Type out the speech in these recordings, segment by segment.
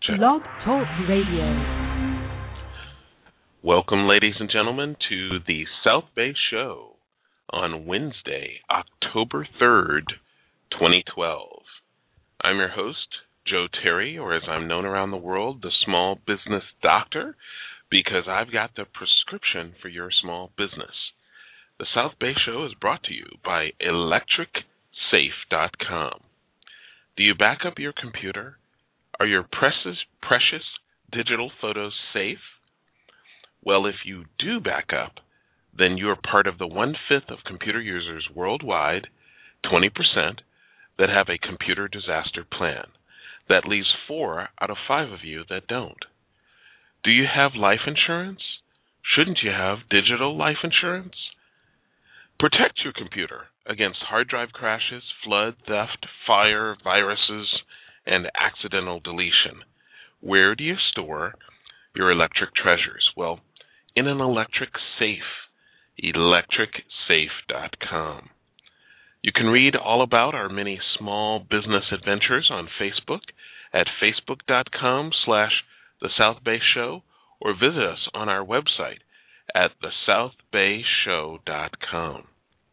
Blog Talk Radio. Welcome, ladies and gentlemen, to the South Bay Show on Wednesday, October 3rd, 2012. I'm your host, Joe Terry, or as I'm known around the world, the Small Business Doctor, because I've got the prescription for your small business. The South Bay Show is brought to you by ElectricSafe.com. Do you back up your computer? Are your precious digital photos safe? Well, if you do back up, then you're part of the 1/5 of computer users worldwide, 20%, that have a computer disaster plan. That leaves 4 out of 5 of you that don't. Do you have life insurance? Shouldn't you have digital life insurance? Protect your computer against hard drive crashes, flood, theft, fire, viruses, and accidental deletion. Where do you store your electric treasures? Well, in an electric safe, ElectricSafe.com. You can read all about our many small business adventures on Facebook at facebook.com/The South Bay Show, or visit us on our website at thesouthbayshow.com.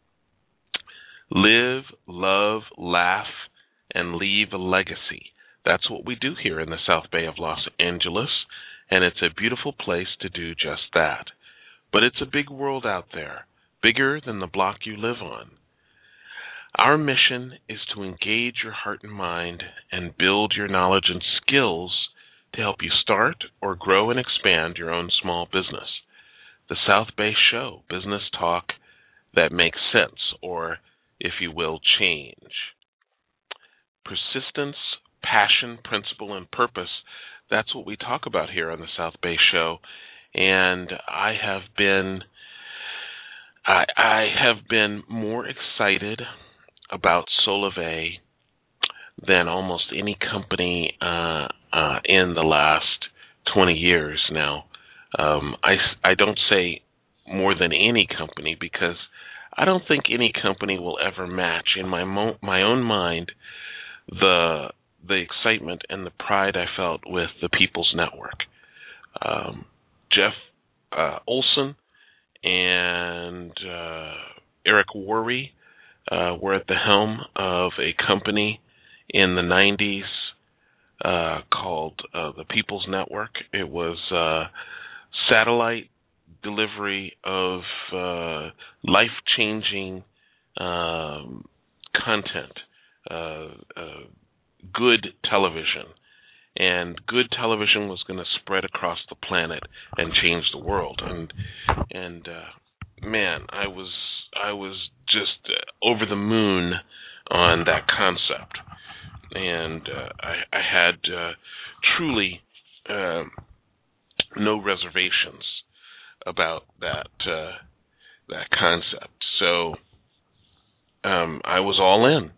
Live, love, laugh, and leave a legacy. That's what we do here in the South Bay of Los Angeles, and it's a beautiful place to do just that. But it's a big world out there, bigger than the block you live on. Our mission is to engage your heart and mind and build your knowledge and skills to help you start or grow and expand your own small business. The South Bay Show, business talk that makes sense, or, if you will, change. Persistence, passion, principle, and purpose, that's what we talk about here on the South Bay Show. And I have been more excited about Solvay than almost any company in the last 20 years now. I don't say more than any company because I don't think any company will ever match, in my own mind, the excitement and the pride I felt with the People's Network. Jeff Olson and Eric Worre were at the helm of a company in the 90s called the People's Network. It was satellite delivery of life-changing content, good television. And good television was going to spread across the planet and change the world. And man, I was just over the moon on that concept. And I had truly no reservations about that concept. So I was all in.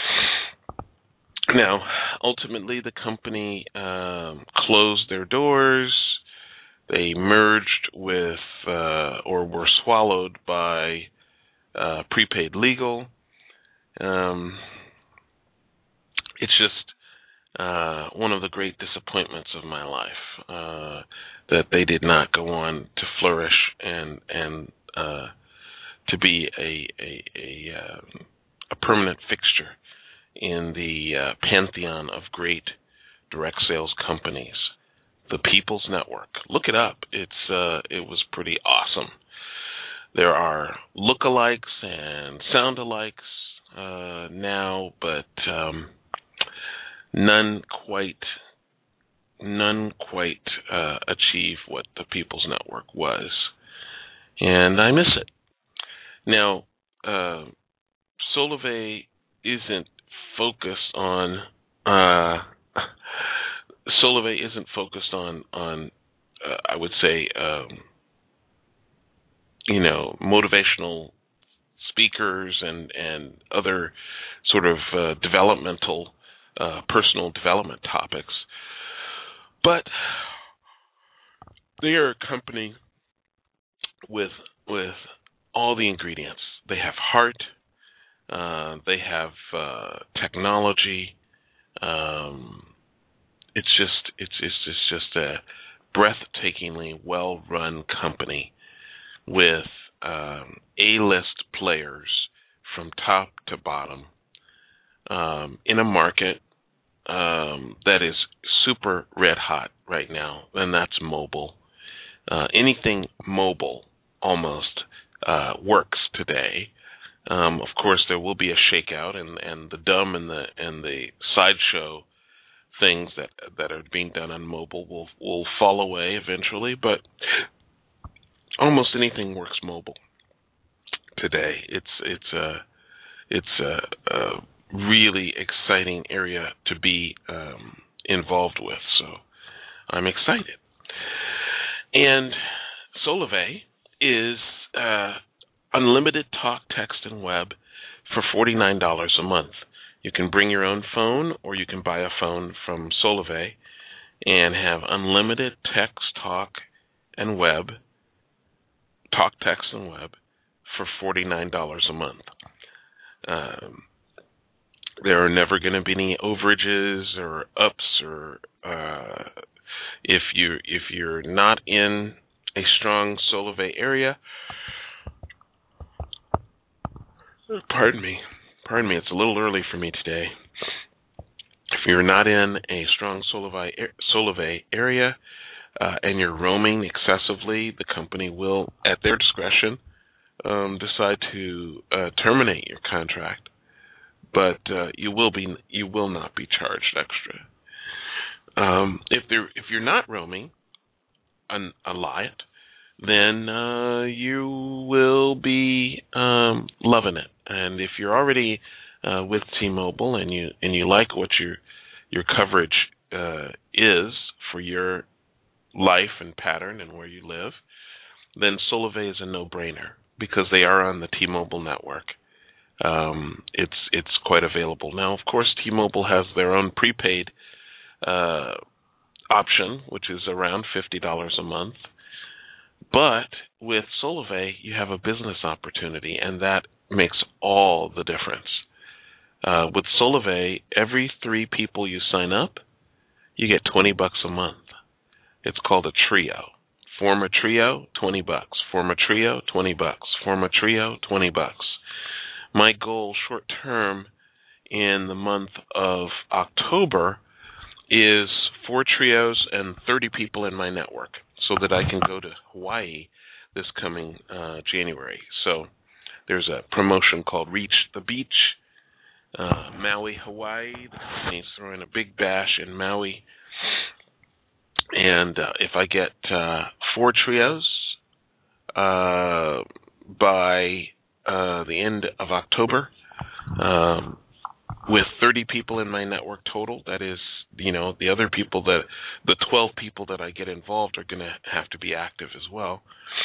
Now, ultimately, the company closed their doors. They merged with or were swallowed by Prepaid Legal. It's just one of the great disappointments of my life that they did not go on to flourish and to be a permanent fixture in the pantheon of great direct sales companies. The People's Network. Look it up. It was pretty awesome. There are lookalikes and sound-alikes now, but none quite achieve what the People's Network was, and I miss it. Now, Solvay isn't focused on I would say motivational speakers and other sort of developmental personal development topics, but they are a company with all the ingredients. They have heart. They have technology. It's just a breathtakingly well-run company with A-list players from top to bottom in a market that is super red hot right now, and that's mobile. Anything mobile almost works today. Of course, there will be a shakeout, and the dumb and the sideshow things that are being done on mobile will fall away eventually. But almost anything works mobile today. It's a really exciting area to be involved with. So I'm excited. And Solevay is unlimited talk, text, and web for $49 a month. You can bring your own phone, or you can buy a phone from Solevay and have unlimited text, talk, text, and web for $49 a month. There are never going to be any overages or ups, or if you're not in a strong Solevay area. Pardon me, it's a little early for me today. If you're not in a strong Solevay area and you're roaming excessively, the company will, at their discretion, decide to terminate your contract. But you will not be charged extra. If you're not roaming a lot, then you will be loving it. And if you're already with T-Mobile and you like what your coverage is for your life and pattern and where you live, then Solevay is a no-brainer because they are on the T-Mobile network. It's quite available now. Of course, T-Mobile has their own prepaid option, which is around $50 a month. But with Solevay, you have a business opportunity, and that makes all the difference. With Solevay, every 3 people you sign up, you get $20 a month. It's called a trio. Form a trio, $20. Form a trio, $20. Form a trio, $20. My goal short term in the month of October is 4 trios and 30 people in my network so that I can go to Hawaii this coming January. So there's a promotion called Reach the Beach, Maui, Hawaii. The company's throwing a big bash in Maui. And if I get 4 trios by the end of October, with 30 people in my network total, that is, the other people, the 12 people that I get involved are going to have to be active as well,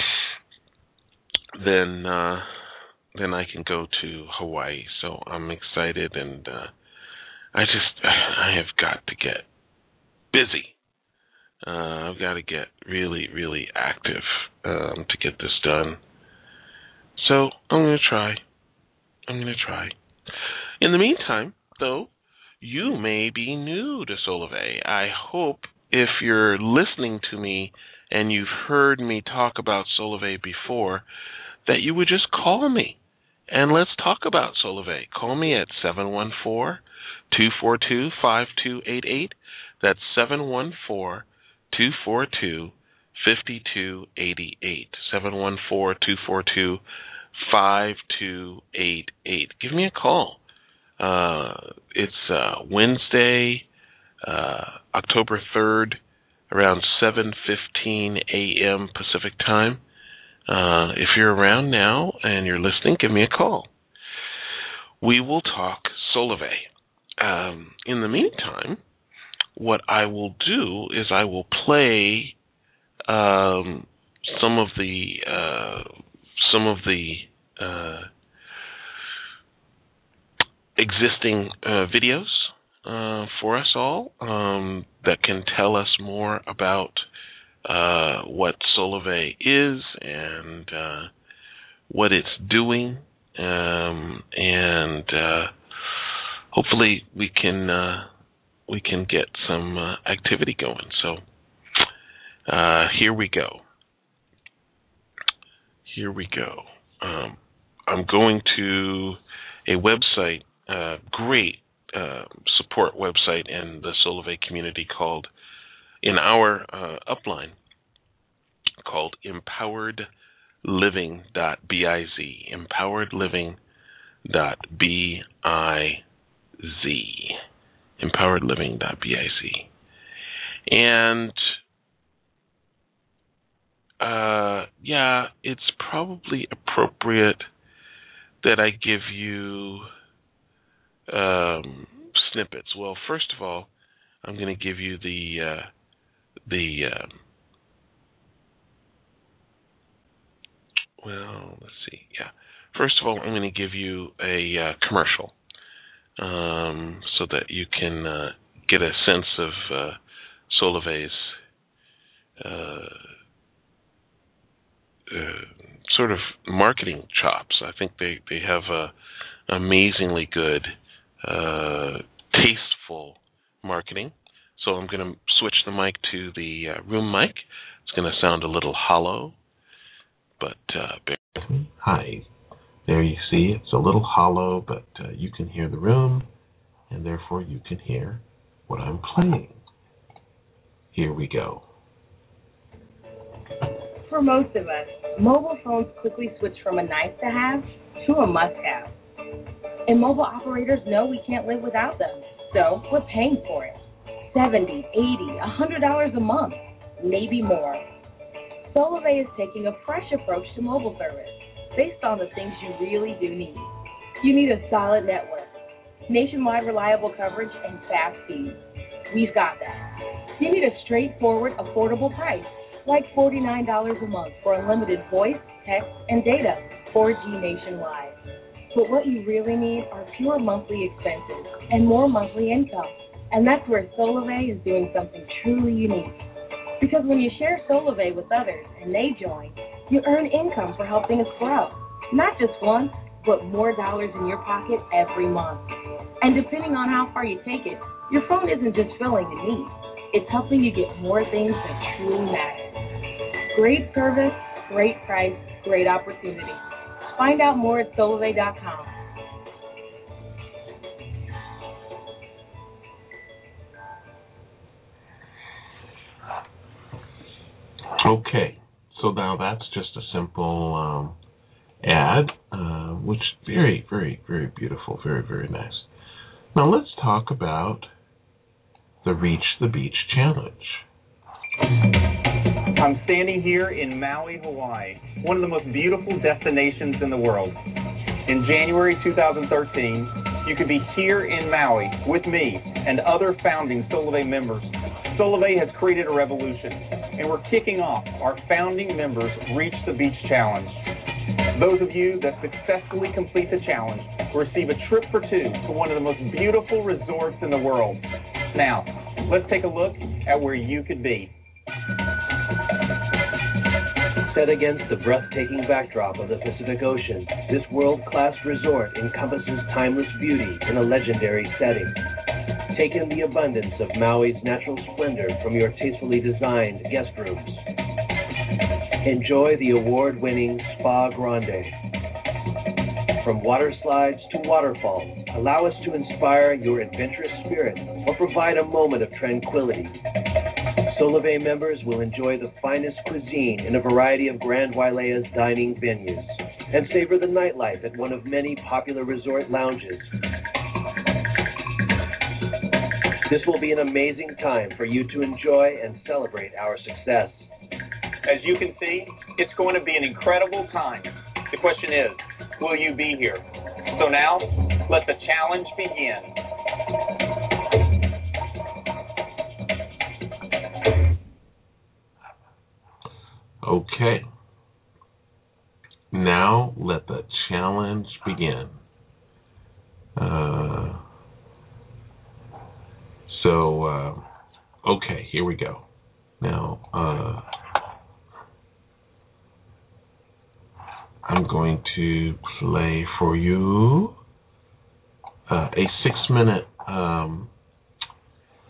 then I can go to Hawaii. So I'm excited, and I have got to get busy. I've got to get really, really active to get this done. So I'm going to try. In the meantime, though, you may be new to Solevay. I hope if you're listening to me and you've heard me talk about Solevay before, that you would just call me and let's talk about Solevay. Call me at 714-242-5288. That's 714-242-5288. 714-242-5288. Give me a call. It's Wednesday, October 3rd, around 7:15 a.m. Pacific time. If you're around now and you're listening, give me a call. We will talk Solevay. In the meantime, what I will do is I will play some of the existing videos for us all that can tell us more about what Solevay is and what it's doing, and hopefully we can we can get some activity going. So here we go. I'm going to a website, great support website in the Solevay community in our upline, called empoweredliving.biz. Empoweredliving.biz. Empoweredliving.biz. And it's probably appropriate that I give you snippets. Well, first of all, I'm going to give you let's see. Yeah. First of all, I'm going to give you a commercial so that you can get a sense of Solevay's sort of marketing chops. I think they have amazingly good, tasteful marketing. So I'm going to switch the mic to the room mic. It's going to sound a little hollow, but hi. There you see, it's a little hollow, but you can hear the room, and therefore you can hear what I'm playing. Here we go. For most of us, mobile phones quickly switch from a nice-to-have to a must-have. And mobile operators know we can't live without them, so we're paying for it. $70, $80, $100 a month, maybe more. Solevay is taking a fresh approach to mobile service based on the things you really do need. You need a solid network, nationwide reliable coverage, and fast speed. We've got that. You need a straightforward, affordable price, like $49 a month for unlimited voice, text, and data, 4G nationwide. But what you really need are fewer monthly expenses and more monthly income. And that's where Solevay is doing something truly unique. Because when you share Solevay with others and they join, you earn income for helping us grow. Not just once, but more dollars in your pocket every month. And depending on how far you take it, your phone isn't just filling a need. It's helping you get more things that truly matter. Great service, great price, great opportunity. Find out more at Solevay.com. Okay, so now that's just a simple ad, which very, very, very beautiful, very, very nice. Now let's talk about the Reach the Beach Challenge. I'm standing here in Maui, Hawaii, one of the most beautiful destinations in the world. In January 2013, you could be here in Maui with me and other founding Solevay members. Solevay has created a revolution, and we're kicking off our founding members' Reach the Beach Challenge. Those of you that successfully complete the challenge will receive a trip for two to one of the most beautiful resorts in the world. Now, let's take a look at where you could be. Set against the breathtaking backdrop of the Pacific Ocean, this world-class resort encompasses timeless beauty in a legendary setting. Take in the abundance of Maui's natural splendor from your tastefully designed guest rooms. Enjoy the award-winning Spa Grande. From water slides to waterfalls, allow us to inspire your adventurous spirit or provide a moment of tranquility. Solevay members will enjoy the finest cuisine in a variety of Grand Wailea's dining venues and savor the nightlife at one of many popular resort lounges. This will be an amazing time for you to enjoy and celebrate our success. As you can see, it's going to be an incredible time. The question is, will you be here? So now, let the challenge begin. Okay. Now let the challenge begin. Okay, here we go. Now, I'm going to play for you a 6-minute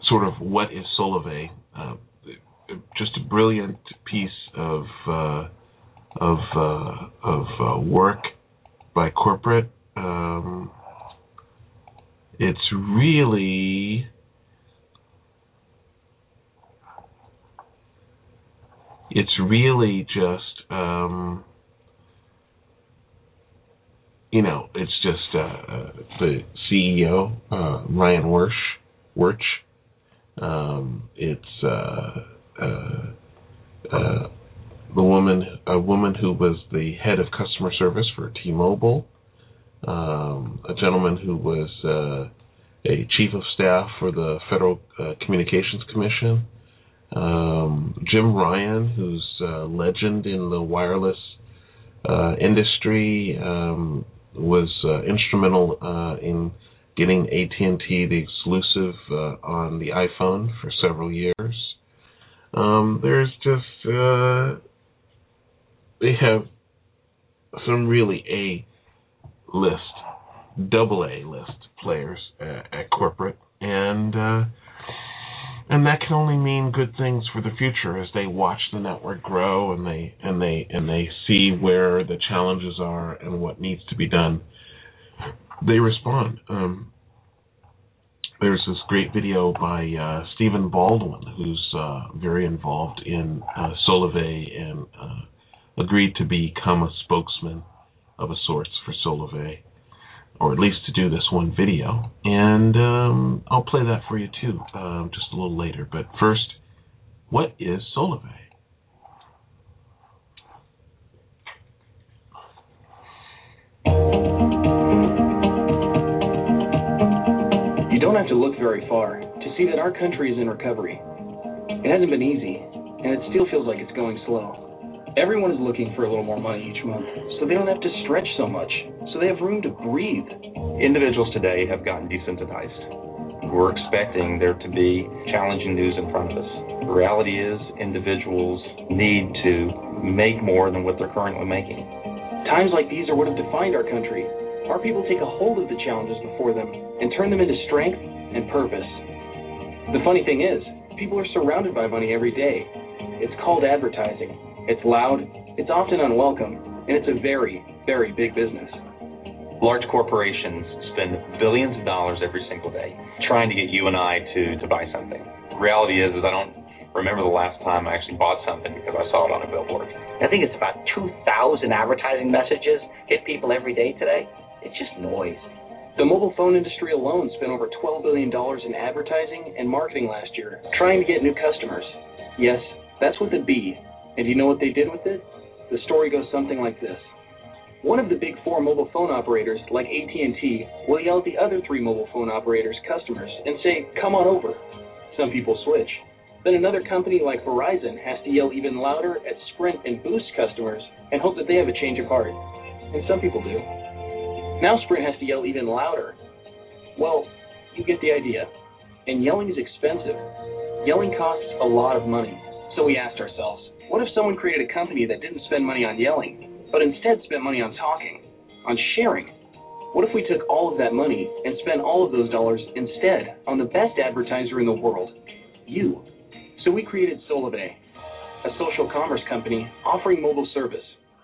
sort of what is Solvay. Just a brilliant piece of work by corporate. It's really just it's just the CEO Ryan Wirch. It's a woman who was the head of customer service for T-Mobile, a gentleman who was a chief of staff for the Federal Communications Commission, Jim Ryan, who's a legend in the wireless industry, was instrumental in getting AT&T the exclusive on the iPhone for several years. There's just they have some really A-list, AA-list players at corporate, and that can only mean good things for the future as they watch the network grow and they see where the challenges are and what needs to be done. They respond. There's this great video by Stephen Baldwin, who's very involved in Solvay and agreed to become a spokesman of a sorts for Solvay, or at least to do this one video. And I'll play that for you too, just a little later. But first, what is Solvay? You don't have to look very far to see that our country is in recovery. It hasn't been easy, and it still feels like it's going slow. Everyone is looking for a little more money each month, so they don't have to stretch so much, so they have room to breathe. Individuals today have gotten desensitized. We're expecting there to be challenging news in front of us. The reality is individuals need to make more than what they're currently making. Times like these are what have defined our country. Our people take a hold of the challenges before them and turn them into strength and purpose. The funny thing is, people are surrounded by money every day. It's called advertising. It's loud, it's often unwelcome, and it's a very, very big business. Large corporations spend billions of dollars every single day trying to get you and I to buy something. The reality is I don't remember the last time I actually bought something because I saw it on a billboard. I think it's about 2,000 advertising messages hit people every day today. It's just noise. The mobile phone industry alone spent over $12 billion in advertising and marketing last year, trying to get new customers. Yes, that's with a B. And do you know what they did with it? The story goes something like this. One of the big four mobile phone operators, like AT&T, will yell at the other three mobile phone operators' customers and say, "Come on over." Some people switch. Then another company like Verizon has to yell even louder at Sprint and Boost customers and hope that they have a change of heart. And some people do. Now Sprint has to yell even louder. Well, you get the idea. And yelling is expensive. Yelling costs a lot of money. So we asked ourselves, what if someone created a company that didn't spend money on yelling, but instead spent money on talking, on sharing? What if we took all of that money and spent all of those dollars instead on the best advertiser in the world, you? So we created Solvay, a social commerce company offering mobile service.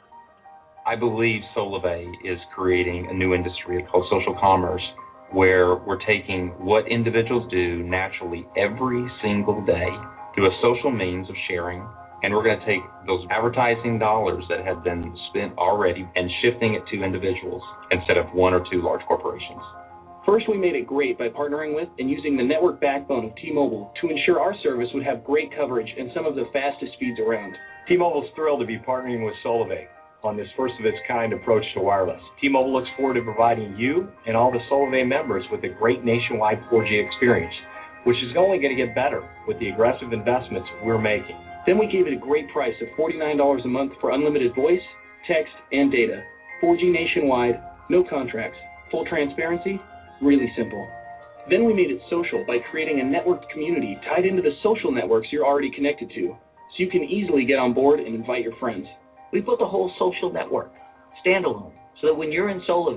I believe Solvay is creating a new industry called social commerce, where we're taking what individuals do naturally every single day through a social means of sharing, and we're going to take those advertising dollars that have been spent already and shifting it to individuals instead of one or two large corporations. First, we made it great by partnering with and using the network backbone of T-Mobile to ensure our service would have great coverage and some of the fastest speeds around. T-Mobile's thrilled to be partnering with Solvay on this first-of-its-kind approach to wireless. T-Mobile looks forward to providing you and all the Solvay members with a great nationwide 4G experience, which is only going to get better with the aggressive investments we're making. Then we gave it a great price of $49 a month for unlimited voice, text, and data. 4G nationwide, no contracts, full transparency, really simple. Then we made it social by creating a networked community tied into the social networks you're already connected to, so you can easily get on board and invite your friends. We built a whole social network, standalone, so that when you're in Solvay,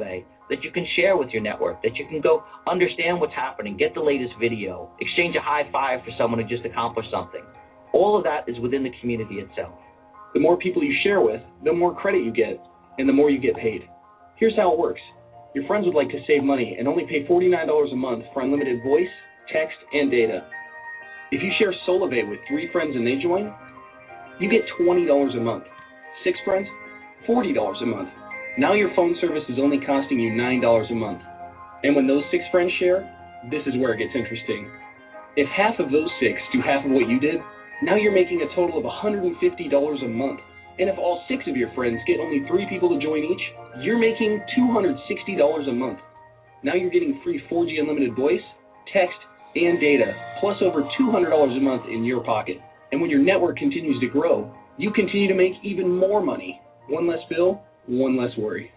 that you can share with your network, that you can go understand what's happening, get the latest video, exchange a high five for someone who just accomplished something. All of that is within the community itself. The more people you share with, the more credit you get, and the more you get paid. Here's how it works. Your friends would like to save money and only pay $49 a month for unlimited voice, text, and data. If you share Solivay with 3 friends and they join, you get $20 a month. 6 friends, $40 a month. Now your phone service is only costing you $9 a month. And when those 6 friends share, this is where it gets interesting. If half of those 6 do half of what you did, now you're making a total of $150 a month. And if all 6 of your friends get only 3 people to join each, you're making $260 a month. Now you're getting free 4G unlimited voice, text, and data, plus over $200 a month in your pocket. And when your network continues to grow, you continue to make even more money. One less bill, one less worry.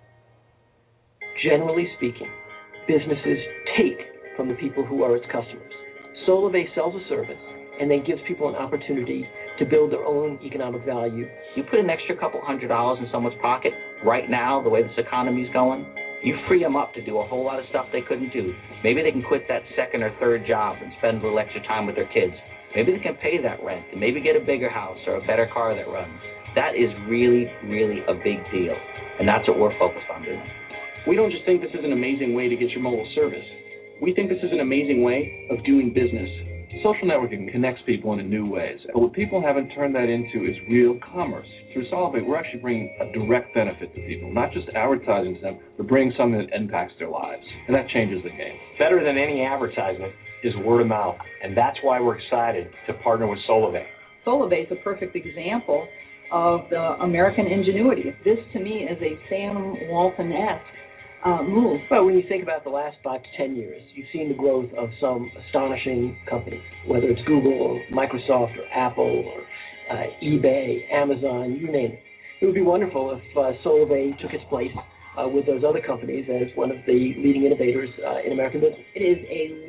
Generally speaking, businesses take from the people who are its customers. Solivay sells a service and then gives people an opportunity to build their own economic value. You put an extra couple $100 in someone's pocket right now, the way this economy's going, you free them up to do a whole lot of stuff they couldn't do. Maybe they can quit that second or third job and spend a little extra time with their kids. Maybe they can pay that rent and maybe get a bigger house or a better car that runs. That is really, really a big deal, and that's what we're focused on doing. We don't just think this is an amazing way to get your mobile service. We think this is an amazing way of doing business. Social networking connects people in new ways, but what people haven't turned that into is real commerce. Through Solivay, we're actually bringing a direct benefit to people, not just advertising to them, but bringing something that impacts their lives, and that changes the game. Better than any advertisement is word of mouth, and that's why we're excited to partner with Solivay. Solivay is a perfect example of the American ingenuity. This, to me, is a Sam Walton-esque move. Well, when you think about the last 5 to 10 years, you've seen the growth of some astonishing companies, whether it's Google or Microsoft or Apple or eBay, Amazon, you name it. It would be wonderful if Solivay took its place with those other companies as one of the leading innovators in American business. It is a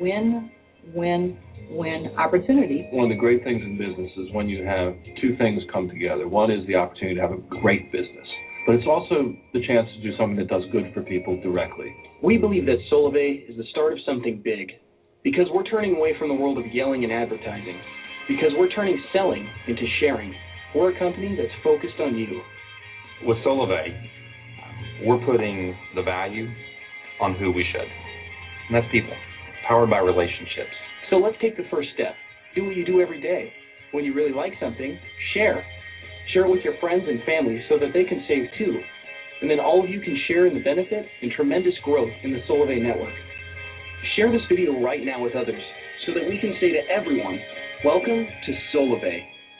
win-win-win opportunity. One of the great things in business is when you have 2 things come together. One is the opportunity to have a great business, but it's also the chance to do something that does good for people directly. We believe that Solivay is the start of something big, because we're turning away from the world of yelling and advertising, because we're turning selling into sharing. We're a company that's focused on you. With Solivay, we're putting the value on who we should, and that's people, powered by relationships. So let's take the first step. Do what you do every day. When you really like something, share. Share it with your friends and family so that they can save too. And then all of you can share in the benefit and tremendous growth in the Solivay network. Share this video right now with others so that we can say to everyone, welcome to Solivay.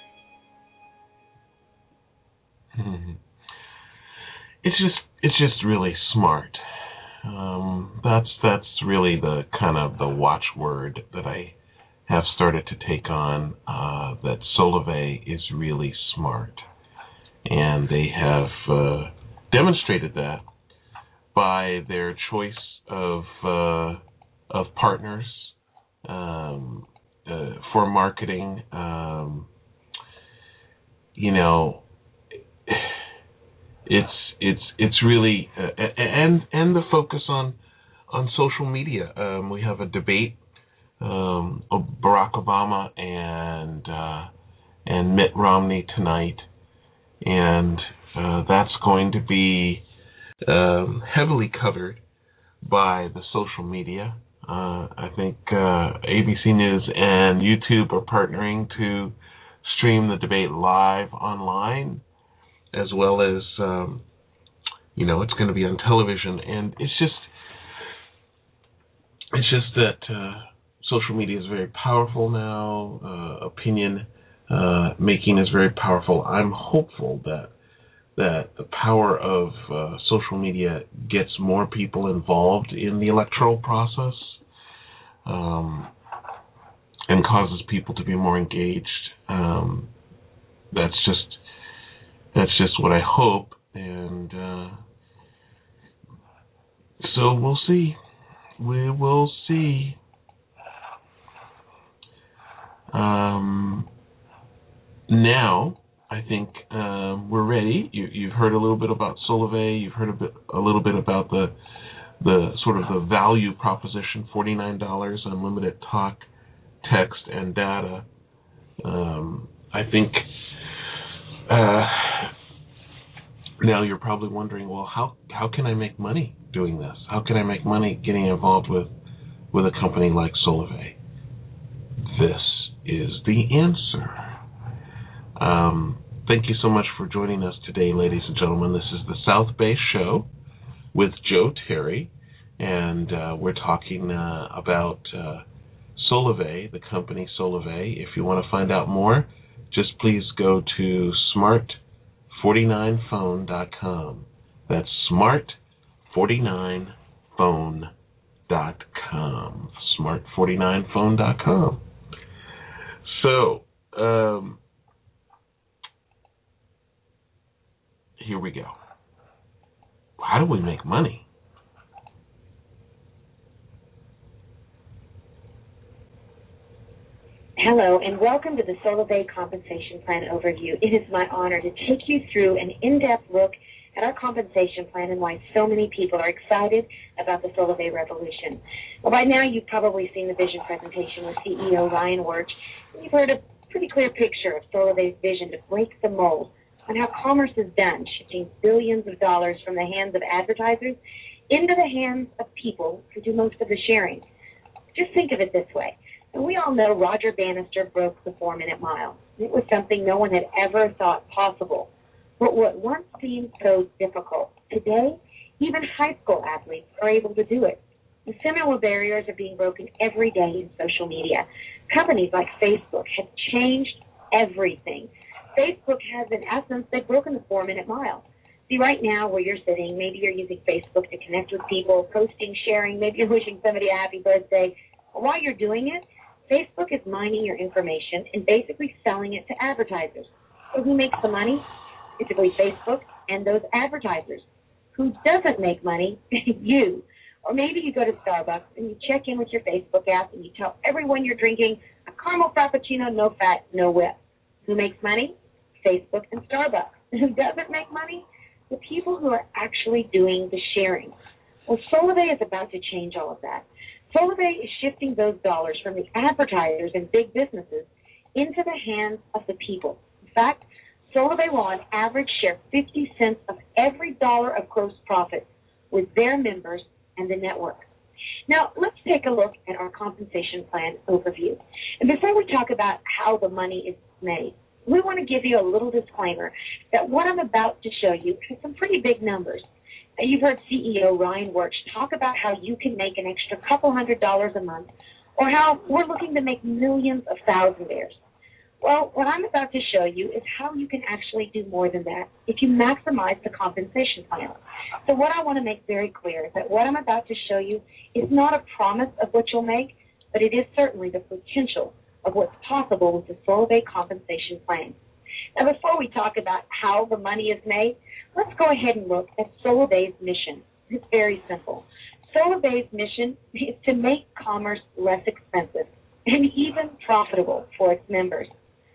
It's just really smart. That's really the kind of the watchword that I have started to take on, that Solivay is really smart. And they have demonstrated that by their choice of partners for marketing. It's really and the focus on social media. We have a debate of Barack Obama and Mitt Romney tonight, and that's going to be heavily covered by the social media. I think ABC News and YouTube are partnering to stream the debate live online, as well as it's going to be on television. And it's just that social media is very powerful now. Opinion making is very powerful. I'm hopeful that the power of social media gets more people involved in the electoral process, and causes people to be more engaged. That's just what I hope, and so we'll see. We will see. Now, I think we're ready. You've heard a little bit about Solivay. You've heard a little bit about the sort of the value proposition, $49, unlimited talk, text, and data. I think now you're probably wondering, well, how can I make money doing this? How can I make money getting involved with a company like Solvay? This is the answer. Thank you so much for joining us today, ladies and gentlemen. This is the South Bay Show with Joe Terry, and we're talking about Solvay, the company Solvay. If you want to find out more, just please go to smart49phone.com. That's smart49phone.com. smart49phone.com. So, here we go. How do we make money? Hello, and welcome to the Solvay Compensation Plan Overview. It is my honor to take you through an in-depth look at our compensation plan and why so many people are excited about the Solvay revolution. Well, by now you've probably seen the vision presentation with CEO Ryan Wirtz, and you've heard a pretty clear picture of Solvay's vision to break the mold on how commerce is done, shifting billions of dollars from the hands of advertisers into the hands of people who do most of the sharing. Just think of it this way. And we all know Roger Bannister broke the 4-minute mile. It was something no one had ever thought possible. But what once seemed so difficult, today, even high school athletes are able to do it. And similar barriers are being broken every day in social media. Companies like Facebook have changed everything. Facebook has, in essence, they've broken the 4-minute mile. See, right now where you're sitting, maybe you're using Facebook to connect with people, posting, sharing, maybe you're wishing somebody a happy birthday. But while you're doing it, Facebook is mining your information and basically selling it to advertisers. So who makes the money? Typically Facebook and those advertisers. Who doesn't make money? You. Or maybe you go to Starbucks and you check in with your Facebook app and you tell everyone you're drinking a caramel frappuccino, no fat, no whip. Who makes money? Facebook and Starbucks. Who doesn't make money? The people who are actually doing the sharing. Well, Solvay is about to change all of that. Solvay is shifting those dollars from the advertisers and big businesses into the hands of the people. In fact, Solvay will on average share 50 cents of every dollar of gross profit with their members and the network. Now, let's take a look at our compensation plan overview. And before we talk about how the money is made, we want to give you a little disclaimer that what I'm about to show you has some pretty big numbers. Now, you've heard CEO Ryan Wirtz talk about how you can make an extra couple $100 a month, or how we're looking to make millions of thousandaires. Well, what I'm about to show you is how you can actually do more than that if you maximize the compensation plan. So what I want to make very clear is that what I'm about to show you is not a promise of what you'll make, but it is certainly the potential of what's possible with the Solvay compensation plan. Now, before we talk about how the money is made, let's go ahead and look at Solvay's mission. It's very simple. Solvay's mission is to make commerce less expensive and even profitable for its members.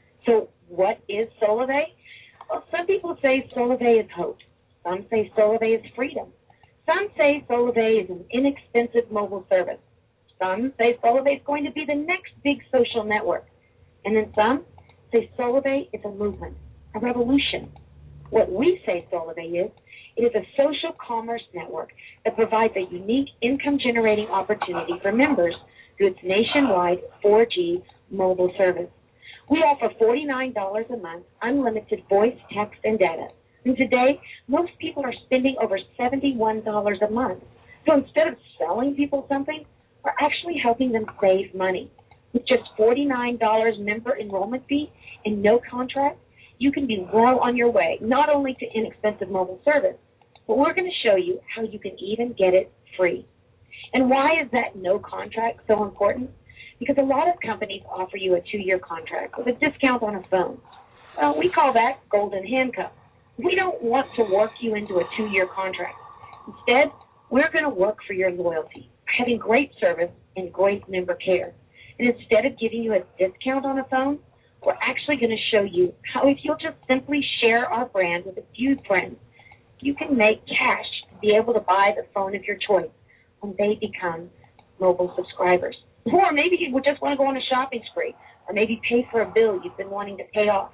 So what is Solvay? Well, some people say Solvay is hope. Some say Solvay is freedom. Some say Solvay is an inexpensive mobile service. Some say Solvay is going to be the next big social network. And then some say Solvay is a movement, a revolution. What we say Solvay is, it is a social commerce network that provides a unique income-generating opportunity for members through its nationwide 4G mobile service. We offer $49 a month, unlimited voice, text, and data. And today, most people are spending over $71 a month. So instead of selling people something, we're actually helping them save money. With just $49 member enrollment fee and no contract, you can be well on your way, not only to inexpensive mobile service, but we're going to show you how you can even get it free. And why is that no contract so important? Because a lot of companies offer you a 2-year contract with a discount on a phone. Well, we call that golden handcuff. We don't want to work you into a 2-year contract. Instead, we're going to work for your loyalty, having great service and great member care. And instead of giving you a discount on a phone, we're actually going to show you how if you'll just simply share our brand with a few friends, you can make cash to be able to buy the phone of your choice when they become mobile subscribers. Or maybe you would just want to go on a shopping spree, or maybe pay for a bill you've been wanting to pay off.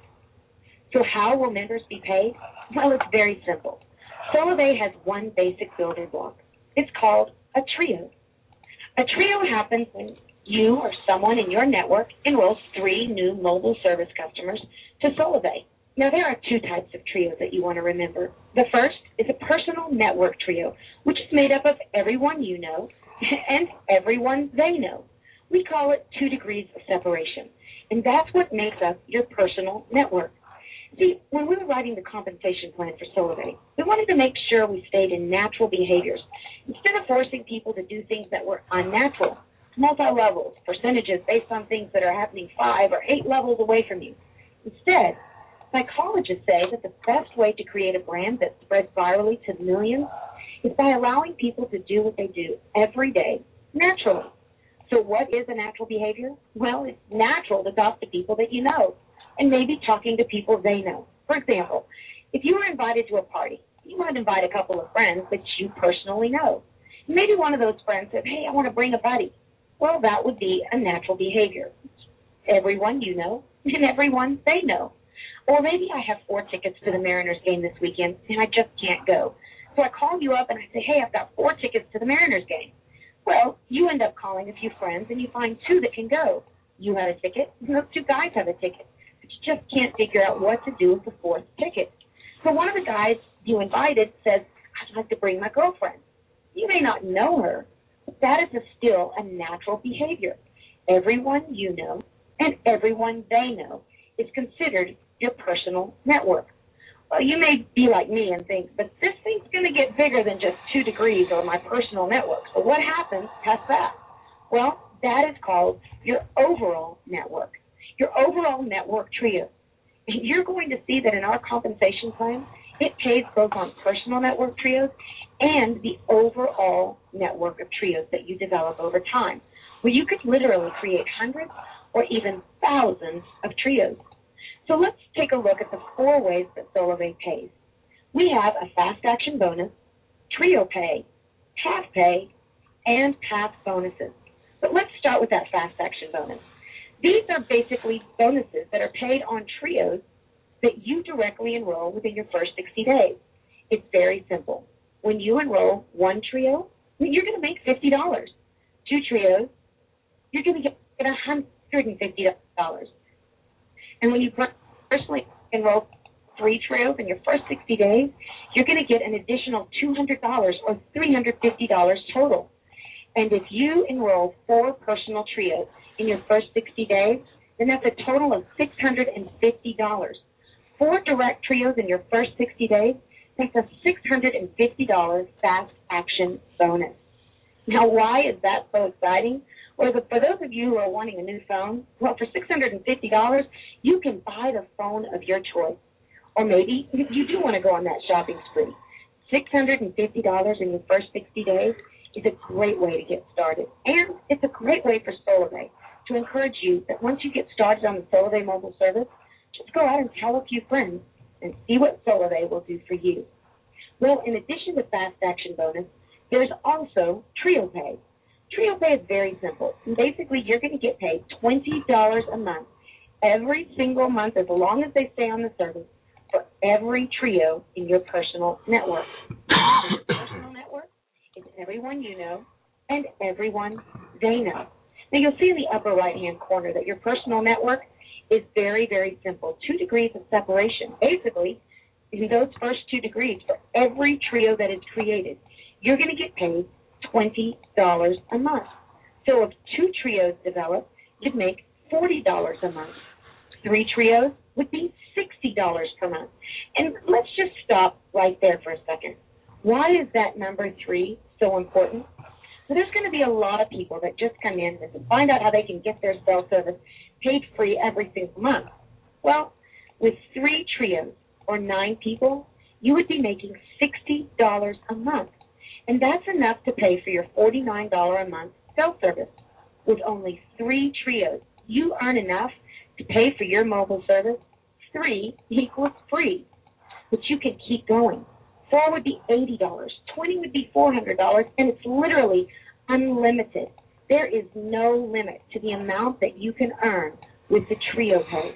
So how will members be paid? Well, it's very simple. Solivay has one basic building block. It's called a trio. A trio happens when you or someone in your network enrolls 3 new mobile service customers to Solivay. Now, there are 2 types of trios that you want to remember. The first is a personal network trio, which is made up of everyone you know and everyone they know. We call it 2 degrees of separation, and that's what makes up your personal network. See, when we were writing the compensation plan for Solivay, we wanted to make sure we stayed in natural behaviors instead of forcing people to do things that were unnatural, multi-levels, percentages based on things that are happening 5 or 8 levels away from you. Instead, psychologists say that the best way to create a brand that spreads virally to millions is by allowing people to do what they do every day naturally. So what is a natural behavior? Well, it's natural to talk to people that you know, and maybe talking to people they know. For example, if you were invited to a party, you might invite a couple of friends that you personally know. Maybe one of those friends said, hey, I want to bring a buddy. Well, that would be a natural behavior. Everyone you know and everyone they know. Or maybe I have 4 tickets to the Mariners game this weekend, and I just can't go. So I call you up and I say, hey, I've got 4 tickets to the Mariners game. Well, you end up calling a few friends, and you find 2 that can go. You have a ticket, and those 2 guys have a ticket. But you just can't figure out what to do with the 4th ticket. So one of the guys you invited says, I'd like to bring my girlfriend. You may not know her, but that is still a natural behavior. Everyone you know and everyone they know is considered your personal network. Well, you may be like me and think, but this thing's going to get bigger than just 2 degrees or my personal network. So what happens past that? Well, that is called your overall network, your overall network trio. And you're going to see that in our compensation plan, it pays both on personal network trios and the overall network of trios that you develop over time, where you could literally create hundreds or even thousands of trios. So let's take a look at the 4 ways that Solivay pays. We have a fast action bonus, trio pay, half pay, and path bonuses. But let's start with that fast action bonus. These are basically bonuses that are paid on trios that you directly enroll within your first 60 days. It's very simple. When you enroll 1 trio, you're going to make $50. 2 trios, you're going to get $150. And when you personally enroll 3 trios in your first 60 days, you're going to get an additional $200 or $350 total. And if you enroll 4 personal trios in your first 60 days, then that's a total of $650. 4 direct trios in your first 60 days, that's a $650 fast action bonus. Now, why is that so exciting? Well, for those of you who are wanting a new phone, well, for $650, you can buy the phone of your choice. Or maybe you do want to go on that shopping spree. $650 in your first 60 days is a great way to get started. And it's a great way for Solivay to encourage you that once you get started on the Solivay mobile service, just go out and tell a few friends and see what Solivay will do for you. Well, in addition to fast action bonus, there's also trio pay. Trio pay is very simple. Basically, you're going to get paid $20 a month every single month as long as they stay on the service for every trio in your personal network. Your personal network is everyone you know and everyone they know. Now, you'll see in the upper right-hand corner that your personal network is very, very simple. 2 degrees of separation. Basically, in those first 2 degrees, for every trio that is created, you're going to get paid $20 a month. So if 2 trios develop, you'd make $40 a month. 3 trios would be $60 per month. And let's just stop right there for a second. Why is that number 3 so important? So there's going to be a lot of people that just come in and find out how they can get their cell service paid free every single month. Well, with 3 trios or 9 people, you would be making $60 a month. And that's enough to pay for your $49 a month cell service. With only 3 trios, you earn enough to pay for your mobile service. 3 equals free. But you can keep going. 4 would be $80, 20 would be $400, and it's literally unlimited. There is no limit to the amount that you can earn with the Trio Pay.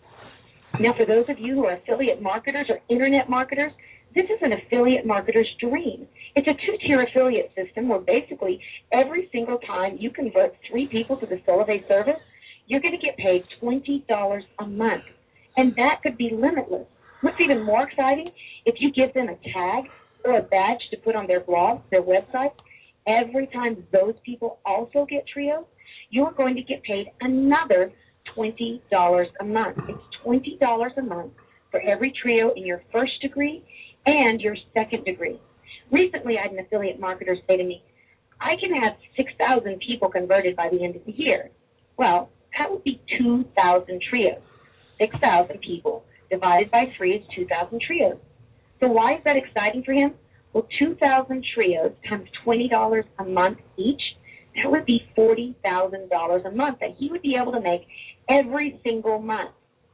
Now, for those of you who are affiliate marketers or internet marketers, this is an affiliate marketer's dream. It's a 2-tier affiliate system where basically every single time you convert 3 people to the Solavei service, you're going to get paid $20 a month, and that could be limitless. What's even more exciting, if you give them a tag or a badge to put on their blog, their website, every time those people also get Trio, you're going to get paid another $20 a month. It's $20 a month for every Trio in your first degree and your second degree. Recently, I had an affiliate marketer say to me, I can have 6,000 people converted by the end of the year. Well, that would be 2,000 Trios. 6,000 people divided by 3 is 2,000 Trios. So why is that exciting for him? Well, 2,000 Trios times $20 a month each, that would be $40,000 a month that he would be able to make every single month.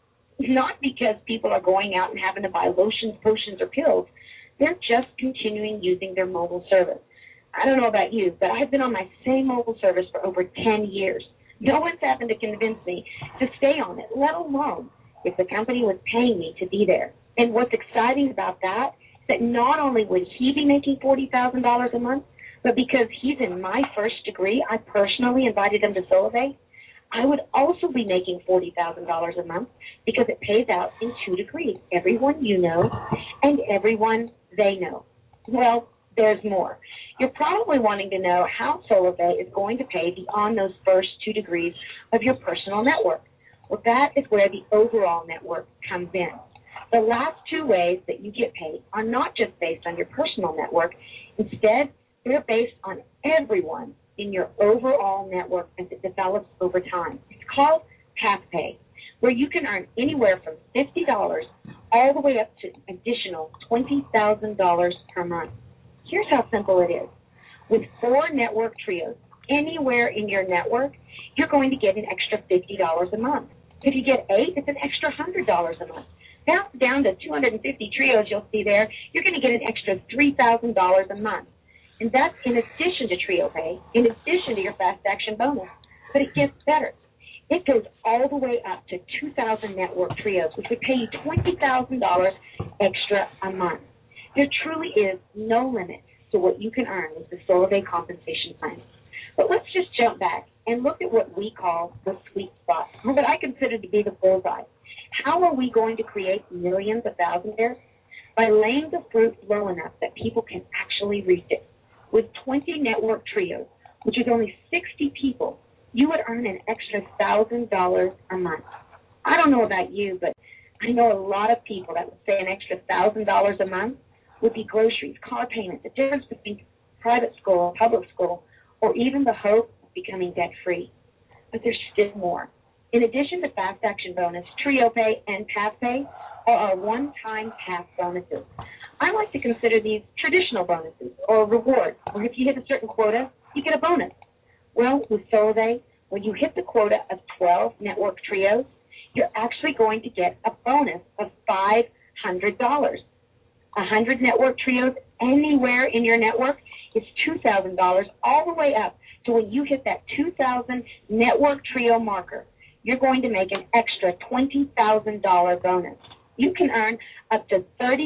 Not because people are going out and having to buy lotions, potions, or pills. They're just continuing using their mobile service. I don't know about you, but I've been on my same mobile service for over 10 years. No one's happened to convince me to stay on it, let alone if the company was paying me to be there. And what's exciting about that is that not only would he be making $40,000 a month, but because he's in my first degree, I personally invited him to Solavei, I would also be making $40,000 a month because it pays out in 2 degrees, everyone you know and everyone they know. Well, there's more. You're probably wanting to know how Solavei is going to pay beyond those first 2 degrees of your personal network. Well, that is where the overall network comes in. The last 2 ways that you get paid are not just based on your personal network. Instead, they're based on everyone in your overall network as it develops over time. It's called PathPay, where you can earn anywhere from $50 all the way up to additional $20,000 per month. Here's how simple it is. With 4 network trios anywhere in your network, you're going to get an extra $50 a month. If you get 8, it's an extra $100 a month. Now down to 250 trios you'll see there, you're going to get an extra $3,000 a month. And that's in addition to Trio Pay, in addition to your Fast Action bonus. But it gets better. It goes all the way up to 2,000 network trios, which would pay you $20,000 extra a month. There truly is no limit to what you can earn with the Solavei compensation plan. But let's just jump back and look at what we call the sweet spot, or what I consider to be the bullseye. How are we going to create millions of thousandaires? By laying the fruit low enough that people can actually reach it. With 20 network trios, which is only 60 people, you would earn an extra $1,000 a month. I don't know about you, but I know a lot of people that would say an extra $1,000 a month would be groceries, car payments, the difference between private school, public school, or even the hope of becoming debt-free. But there's still more. In addition to Fast Action Bonus, Trio Pay, and PathPay are our one-time path bonuses. I like to consider these traditional bonuses or rewards, where if you hit a certain quota, you get a bonus. Well, with Solavei, when you hit the quota of 12 network trios, you're actually going to get a bonus of $500. 100 network trios anywhere in your network is $2,000 all the way up to when you hit that 2,000 network trio marker. You're going to make an extra $20,000 bonus. You can earn up to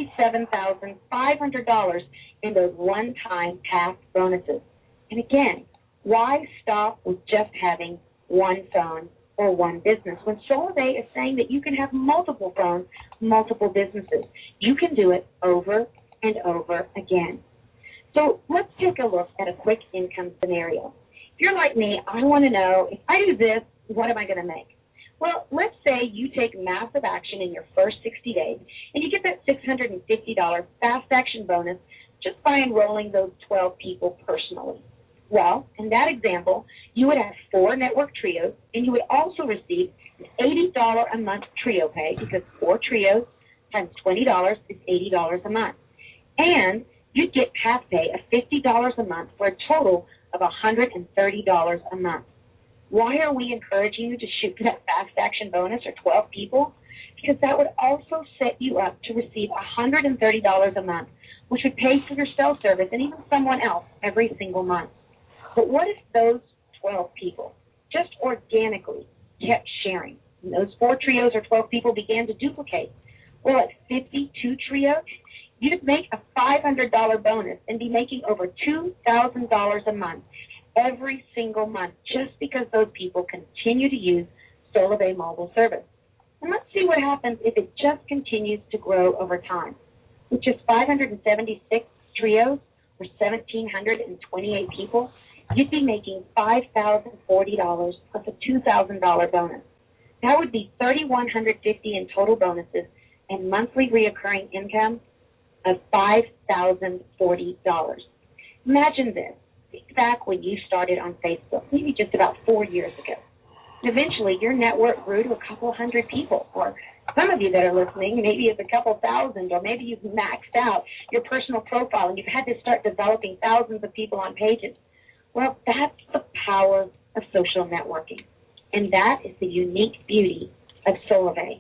$37,500 in those one-time path bonuses. And again, why stop with just having one phone or one business when Solavei is saying that you can have multiple phones, multiple businesses? You can do it over and over again. So let's take a look at a quick income scenario. If you're like me, I want to know, if I do this, what am I going to make? Well, let's say you take massive action in your first 60 days, and you get that $650 Fast Action bonus just by enrolling those 12 people personally. Well, in that example, you would have 4 network trios, and you would also receive an $80 a month trio pay, because 4 trios times $20 is $80 a month. And you'd get PathPay of $50 a month for a total of $130 a month. Why are we encouraging you to shoot for that Fast Action bonus or 12 people? Because that would also set you up to receive $130 a month which would pay for your cell service and even someone else every single month. But what if those 12 people just organically kept sharing? And those 4 trios or 12 people began to duplicate. Well, at 52 trios, you'd make a $500 bonus and be making over $2,000 a month every single month just because those people continue to use SolarBay mobile service. And let's see what happens if it just continues to grow over time. With just 576 trios or 1,728 people, you'd be making $5,040 plus a $2,000 bonus. That would be $3,150 in total bonuses and monthly reoccurring income of $5,040. Imagine this. Think back when you started on Facebook, maybe just about 4 years ago. Eventually, your network grew to a couple hundred people, or some of you that are listening, maybe it's a couple thousand, or maybe you've maxed out your personal profile and you've had to start developing thousands of people on pages. Well, that's the power of social networking, and that is the unique beauty of SolarBay.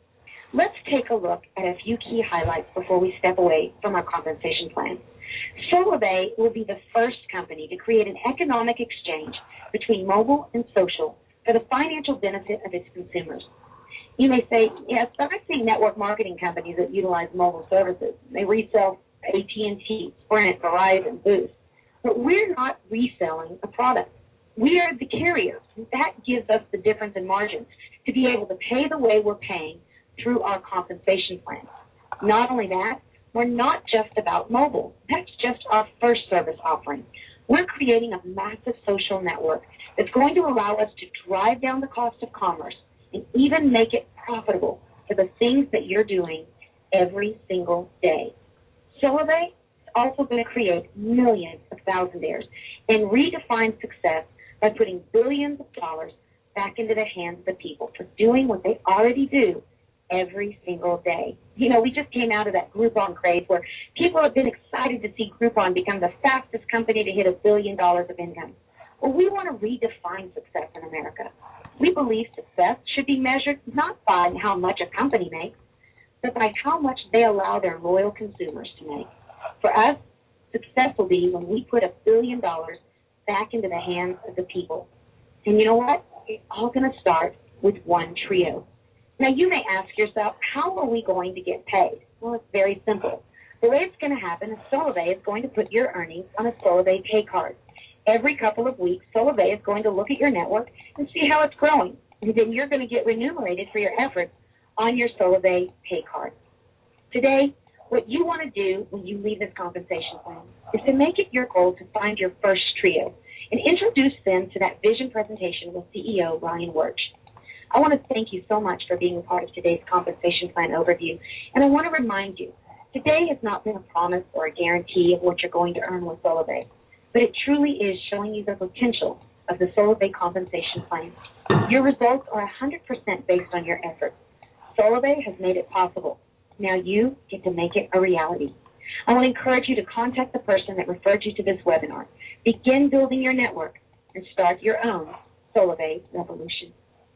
Let's take a look at a few key highlights before we step away from our compensation plan. SolarBay will be the first company to create an economic exchange between mobile and social for the financial benefit of its consumers. You may say, yes, but I've seen network marketing companies that utilize mobile services. They resell AT&T, Sprint, Verizon, Boost. But we're not reselling a product. We are the carrier. That gives us the difference in margin to be able to pay the way we're paying through our compensation plan. Not only that, we're not just about mobile. That's just our first service offering. We're creating a massive social network that's going to allow us to drive down the cost of commerce and even make it profitable for the things that you're doing every single day. SolarBay is also going to create millions of thousandaires and redefine success by putting billions of dollars back into the hands of the people for doing what they already do every single day. You know, we just came out of that Groupon craze where people have been excited to see Groupon become the fastest company to hit $1 billion of income. Well, we want to redefine success in America. We believe success should be measured not by how much a company makes, but by how much they allow their loyal consumers to make. For us, success will be when we put $1 billion back into the hands of the people. And you know what? It's all going to start with one trio. Now, you may ask yourself, how are we going to get paid? Well, it's very simple. The way it's going to happen is SolarBay is going to put your earnings on a SolarBay pay card. Every couple of weeks, SolarBay is going to look at your network and see how it's growing. And then you're going to get remunerated for your efforts on your SolarBay pay card. Today, what you want to do when you leave this compensation plan is to make it your goal to find your first trio and introduce them to that vision presentation with CEO Ryan Wirch. I want to thank you so much for being a part of today's compensation plan overview, and I want to remind you, today has not been a promise or a guarantee of what you're going to earn with SolarBay, but it truly is showing you the potential of the SolarBay compensation plan. Your results are 100% based on your efforts. SolarBay has made it possible. Now you get to make it a reality. I want to encourage you to contact the person that referred you to this webinar. Begin building your network and start your own SolarBay revolution.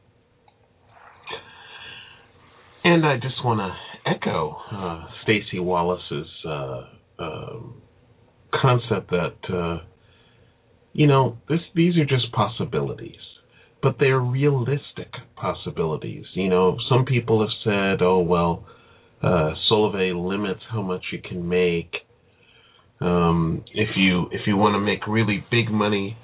And I just want to echo Stacy Wallace's concept that, these are just possibilities, but they're realistic possibilities. You know, some people have said, SolarBay limits how much you can make. If you want to make really big money,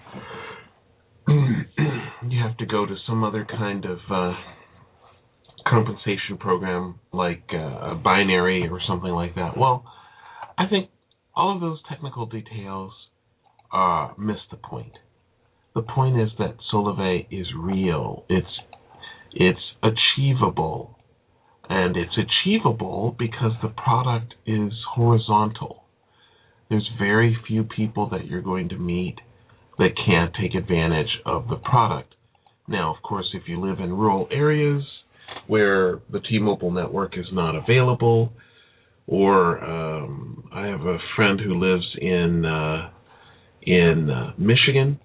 you have to go to some other kind of compensation program like a binary or something like that. Well, I think all of those technical details miss the point. The point is that SolarBay is real. It's achievable. And it's achievable because the product is horizontal. There's very few people that you're going to meet that can't take advantage of the product. Now, of course, if you live in rural areas where the T-Mobile network is not available, or I have a friend who lives in Michigan.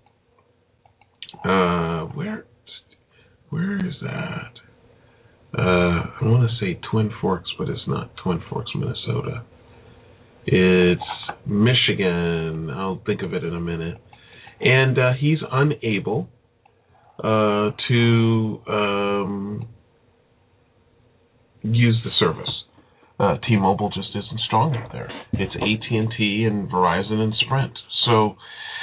Where is that? I want to say Twin Forks, but it's not Twin Forks, Minnesota. It's Michigan. I'll think of it in a minute. And he's unable to use the service. T-Mobile just isn't strong up there. It's AT&T and Verizon and Sprint. So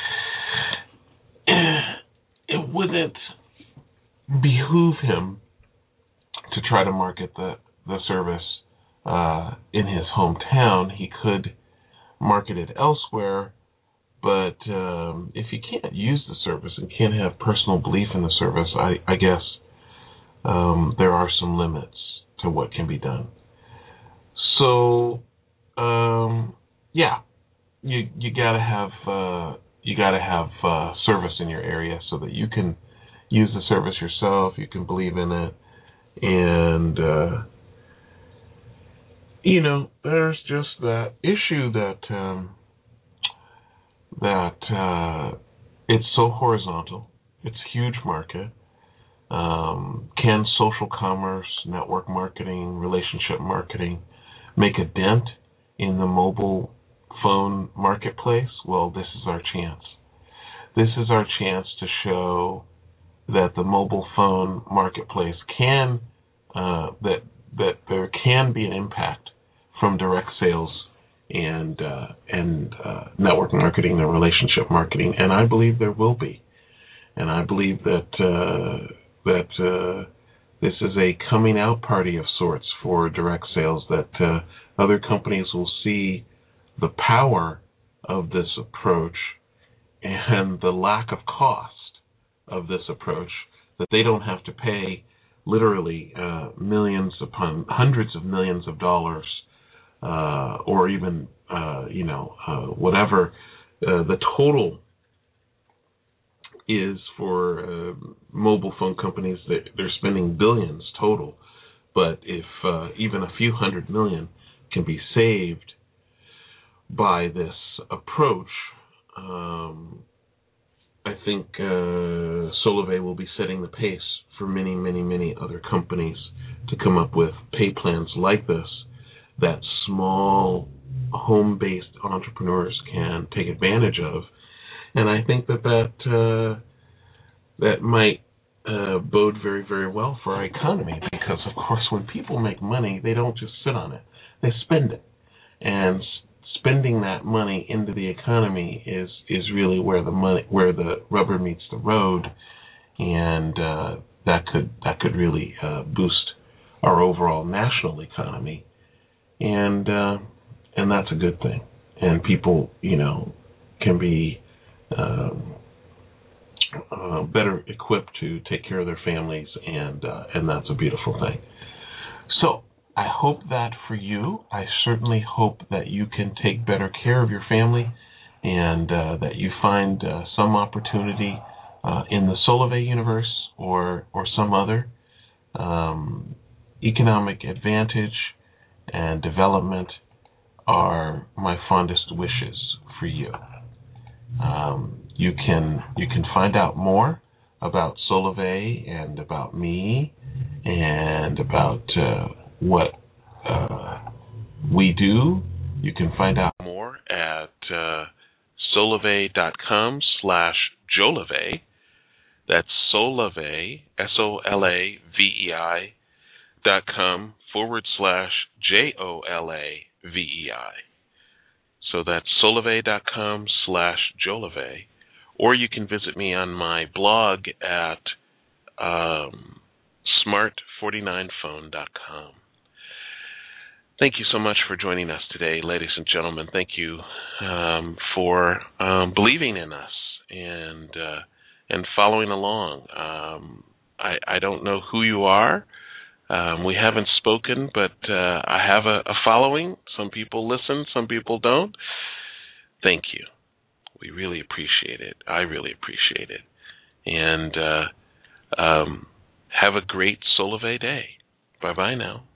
it wouldn't behoove him to try to market the service in his hometown. He could market it elsewhere, but if he can't use the service and can't have personal belief in the service, I guess there are some limits to what can be done. So, you gotta have service in your area so that you can use the service yourself. You can believe in it, and there's just that issue that it's so horizontal. It's a huge market. Can social commerce, network marketing, relationship marketing make a dent in the mobile phone marketplace? Well, this is our chance. This is our chance to show that the mobile phone marketplace can, that there can be an impact from direct sales and network marketing and relationship marketing, and I believe there will be. And I believe that this is a coming out party of sorts for direct sales, that other companies will see the power of this approach and the lack of cost of this approach, that they don't have to pay literally millions upon hundreds of millions of dollars or even, whatever the total is for mobile phone companies. That they're spending billions total, but if even a few $100 million can be saved by this approach, I think Solvay will be setting the pace for many, many, many other companies to come up with pay plans like this that small home-based entrepreneurs can take advantage of. And I think that might bode very, very well for our economy, because, of course, when people make money, they don't just sit on it. They spend it. And spending that money into the economy is really where the rubber meets the road, and that could really boost our overall national economy, and that's a good thing. And people, can be better equipped to take care of their families, and that's a beautiful thing. So I hope that for you. I certainly hope that you can take better care of your family, and that you find some opportunity in the Solvay universe or some other economic advantage and development are my fondest wishes for you. You can find out more about Solvay and about me and about what we do. You can find out more at solvay.com/Jolivey. That's Solvay, SOLAVEI.com/JOLAVEI. So that's solvay.com/Jolivey. Or you can visit me on my blog at smart49phone.com. Thank you so much for joining us today, ladies and gentlemen. Thank you for believing in us and following along. I don't know who you are. We haven't spoken, but I have a following. Some people listen, some people don't. Thank you. We really appreciate it. I really appreciate it. And have a great Solvay day. Bye-bye now.